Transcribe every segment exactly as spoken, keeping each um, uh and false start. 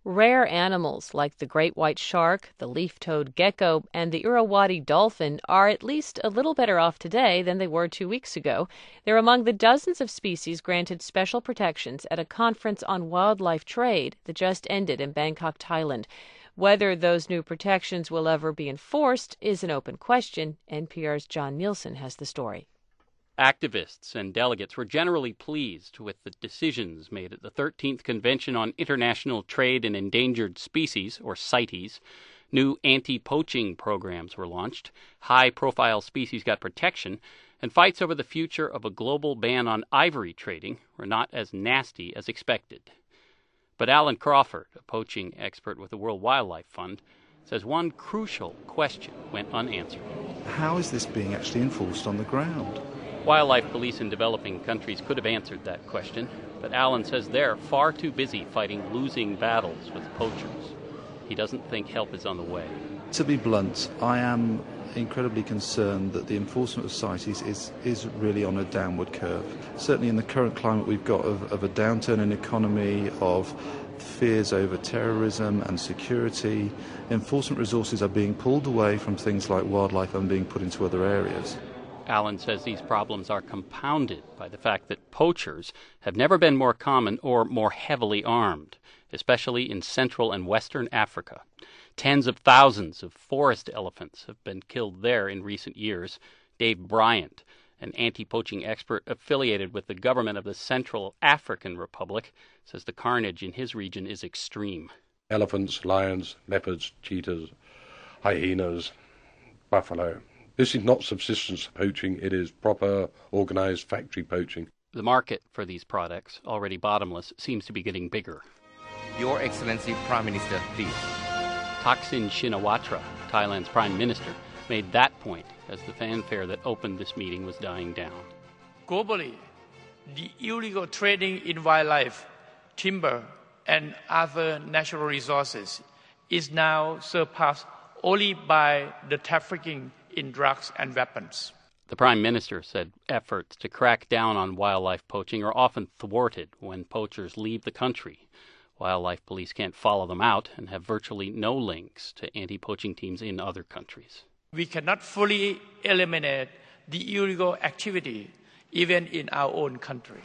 Rare animals like the great white shark, the leaf-toed gecko, and the Irrawaddy dolphin are at least a little better off today than they were two weeks ago. They're among the dozens of species granted special protections at a conference on wildlife trade that just ended in Bangkok, Thailand. Whether those new protections will ever be enforced is an open question. N P R's John Nielsen has the story. Activists and delegates were generally pleased with the decisions made at the thirteenth Convention on International Trade in Endangered Species, or CITES. New anti-poaching programs were launched, high-profile species got protection, and fights over the future of a global ban on ivory trading were not as nasty as expected. But Alan Crawford, a poaching expert with the World Wildlife Fund, says one crucial question went unanswered. How is this being actually enforced on the ground? Wildlife police in developing countries could have answered that question, but Alan says they're far too busy fighting losing battles with poachers. He doesn't think help is on the way. To be blunt, I am incredibly concerned that the enforcement of CITES is, is really on a downward curve. Certainly in the current climate we've got of, of a downturn in economy, of fears over terrorism and security, enforcement resources are being pulled away from things like wildlife and being put into other areas. Alan says these problems are compounded by the fact that poachers have never been more common or more heavily armed, especially in Central and Western Africa. Tens of thousands of forest elephants have been killed there in recent years. Dave Bryant, an anti-poaching expert affiliated with the government of the Central African Republic, says the carnage in his region is extreme. Elephants, lions, leopards, cheetahs, hyenas, buffalo. This is not subsistence poaching, it is proper, organised factory poaching. The market for these products, already bottomless, seems to be getting bigger. Your Excellency Prime Minister, please. Thaksin Shinawatra, Thailand's Prime Minister, made that point as the fanfare that opened this meeting was dying down. Globally, the illegal trading in wildlife, timber, and other natural resources is now surpassed only by the trafficking in drugs and weapons. The Prime Minister said efforts to crack down on wildlife poaching are often thwarted when poachers leave the country. Wildlife police can't follow them out and have virtually no links to anti-poaching teams in other countries. We cannot fully eliminate the illegal activity even in our own country.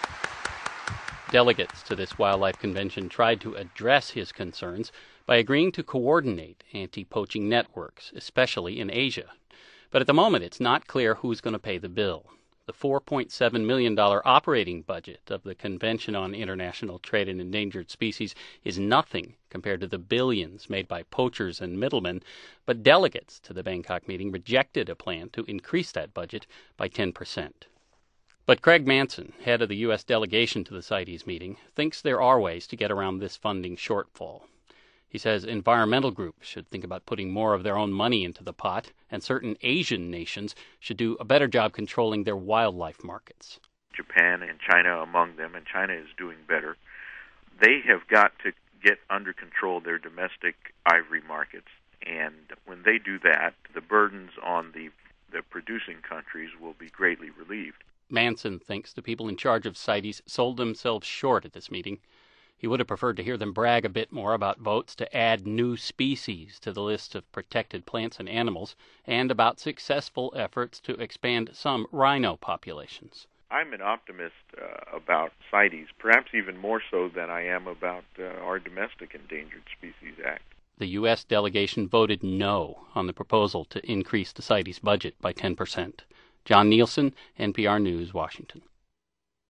Delegates to this wildlife convention tried to address his concerns by agreeing to coordinate anti-poaching networks, especially in Asia. But at the moment, it's not clear who's going to pay the bill. The four point seven million dollars operating budget of the Convention on International Trade in Endangered Species is nothing compared to the billions made by poachers and middlemen, but delegates to the Bangkok meeting rejected a plan to increase that budget by ten percent. But Craig Manson, head of the U S delegation to the CITES meeting, thinks there are ways to get around this funding shortfall. He says environmental groups should think about putting more of their own money into the pot, and certain Asian nations should do a better job controlling their wildlife markets. Japan and China among them, and China is doing better. They have got to get under control their domestic ivory markets, and when they do that, the burdens on the, the producing countries will be greatly relieved. Manson thinks the people in charge of CITES sold themselves short at this meeting. He would have preferred to hear them brag a bit more about votes to add new species to the list of protected plants and animals, and about successful efforts to expand some rhino populations. I'm an optimist uh, about CITES, perhaps even more so than I am about uh, our Domestic Endangered Species Act. The U S delegation voted no on the proposal to increase the CITES budget by ten percent. John Nielsen, N P R News, Washington.